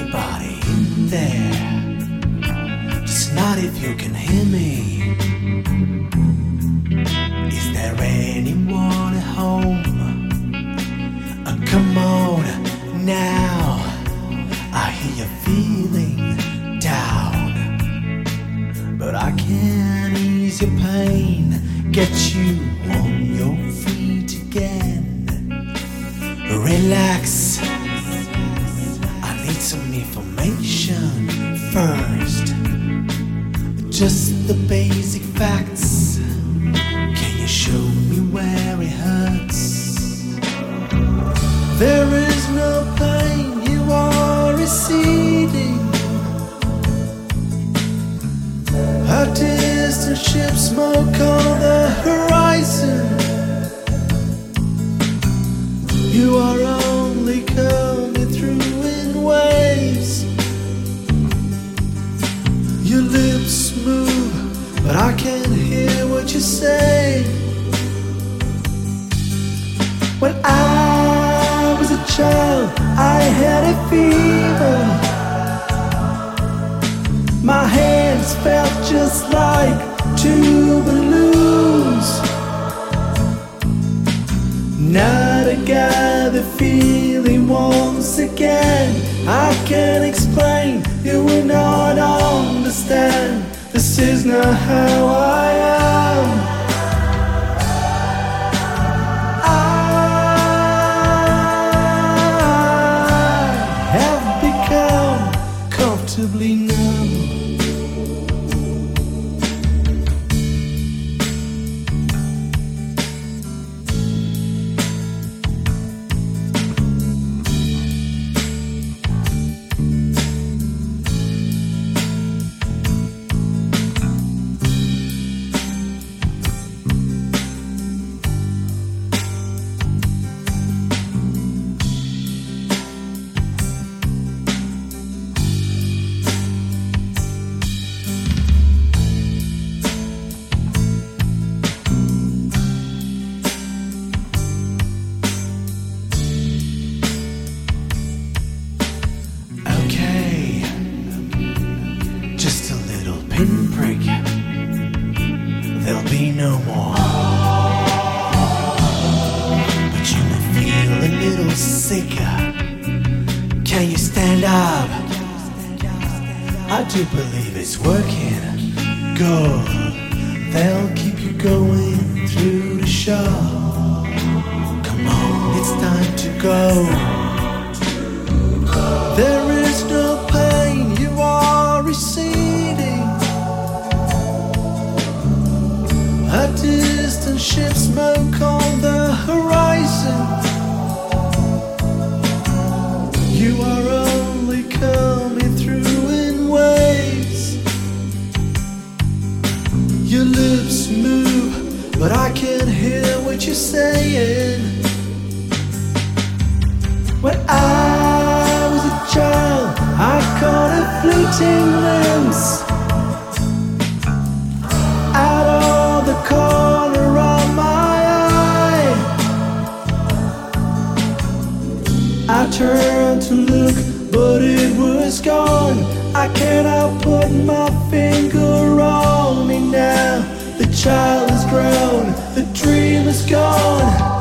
anybody in there? Just not if you can hear me. Is there anyone at home? Come on now, I hear you feeling down, but I can ease your pain, get you on your feet again. Relax, I need some information first, just the basic facts. Can you show me where it hurts? There is no pain, you are receding. A distant ship, smoke on the horizon. You are only coming through in waves. Your lips move, but I can't hear what you say. When I was a child, I had a fever. My hands felt just like two balloons. Now I got the feeling once again. I can't explain, you will not understand. This is not how I am. Comfortably numb. Just a little pinprick, there'll be no more. But you may feel a little sicker. Can you stand up? I do believe it's working. Good, they'll keep you going through the show. Come on, it's time to go. There is no pain, you are receding. A distant ship, smoke on the horizon. You are only coming through in waves. Your lips move, but I can't hear what you're saying. When I was a child, I caught a fleeting glimpse out of the corner of my eye. I turned to look, but it was gone. I cannot put my finger on me now. The child is grown, the dream is gone.